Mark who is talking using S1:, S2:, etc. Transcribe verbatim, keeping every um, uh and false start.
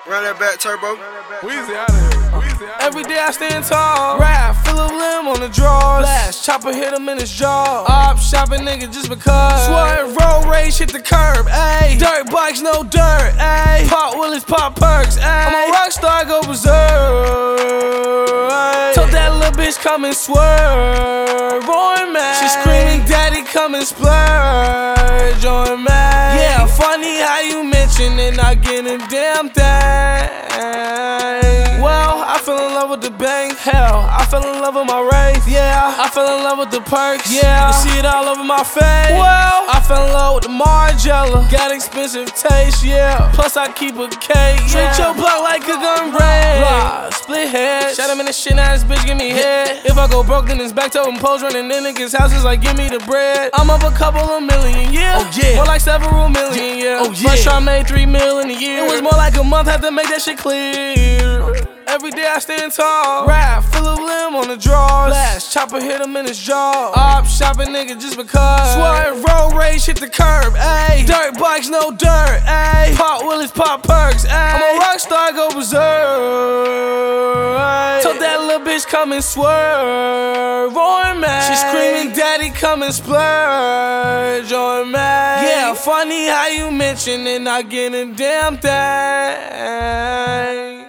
S1: Run that back, Turbo.
S2: Weezy out of here. Weezy out
S3: Every day I stand tall. Rap, fill a limb on the drawers. Blast, chopper hit him in his jaw. Op shopping nigga just because. Swerve, road rage, hit the curb. Ayy, dirt bikes, no dirt. Ayy, pop willies, pop perks. Ayy, I'm a rock star, go berserk. Ayy, told that little bitch come and swerve. On man, she screaming, daddy come and splurge. On man, yeah, funny how you mention it, not getting a damn thing. Well, I fell in love with the bank. Hell, I fell in love with my race. Yeah, I fell in love with the perks. Yeah, you see it all over my face. Well, I fell in love with the Margiela. Got expensive taste, yeah. Plus I keep a cake. Yeah. Treat your block like a gun break. Blah, split head. Shot him in the shit, now this bitch give me head. If I go broke, then it's back to open post running in niggas' houses like give me the bread. I'm up a couple of million, yeah. Oh yeah. More like several million, yeah. Oh yeah. First I made three mil in a year. It was more like a month, had to make that shit clear. Every day I stand tall. Rap, fill a limb on the drawers. Blast, chopper hit him in his jaw. Op shopping nigga just because. Swerve, road rage, hit the curb. Ayy, dirt bikes, no dirt. Ayy, pop willies, pop perks. Ayy, I'm a rock star, go berserk. Ayy, told that little bitch come and swerve. On man, she screaming, daddy come and splurge. On man, yeah, funny how you mention it, not getting a damn thing.